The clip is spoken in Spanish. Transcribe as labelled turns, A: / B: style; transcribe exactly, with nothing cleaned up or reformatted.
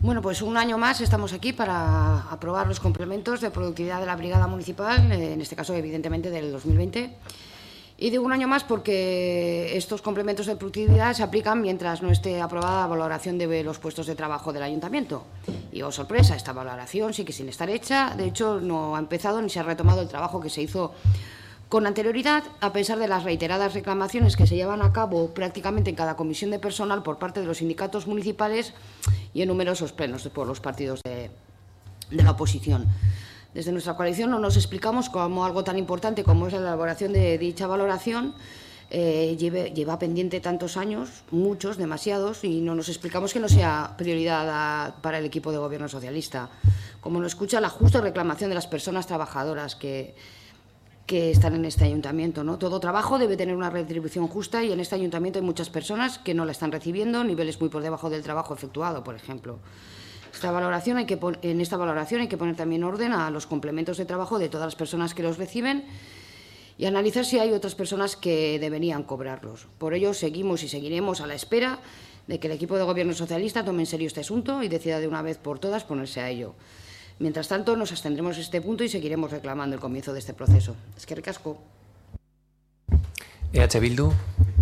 A: Bueno, pues un año más estamos aquí para aprobar los complementos de productividad de la Brigada Municipal, en este caso, evidentemente, del dos mil veinte. Y digo un año más porque estos complementos de productividad se aplican mientras no esté aprobada la valoración de los puestos de trabajo del Ayuntamiento. Y, oh sorpresa, esta valoración sigue sin estar hecha. De hecho, no ha empezado ni se ha retomado el trabajo que se hizo con anterioridad, a pesar de las reiteradas reclamaciones que se llevan a cabo prácticamente en cada comisión de personal por parte de los sindicatos municipales y en numerosos plenos por los partidos de, de la oposición. Desde nuestra coalición no nos explicamos cómo algo tan importante como es la elaboración de dicha valoración eh, lleve, lleva pendiente tantos años, muchos, demasiados, y no nos explicamos que no sea prioridad a, para el equipo de Gobierno socialista. Como no escucha la justa reclamación de las personas trabajadoras que... que están en este ayuntamiento, ¿no? Todo trabajo debe tener una retribución justa y en este ayuntamiento hay muchas personas que no la están recibiendo, niveles muy por debajo del trabajo efectuado, por ejemplo. Esta valoración hay que en esta valoración hay que poner también orden a los complementos de trabajo de todas las personas que los reciben y analizar si hay otras personas que deberían cobrarlos. Por ello, seguimos y seguiremos a la espera de que el equipo de Gobierno socialista tome en serio este asunto y decida de una vez por todas ponerse a ello. Mientras tanto, nos abstendremos en este punto y seguiremos reclamando el comienzo de este proceso. Eskerrik asko.
B: E H Bildu.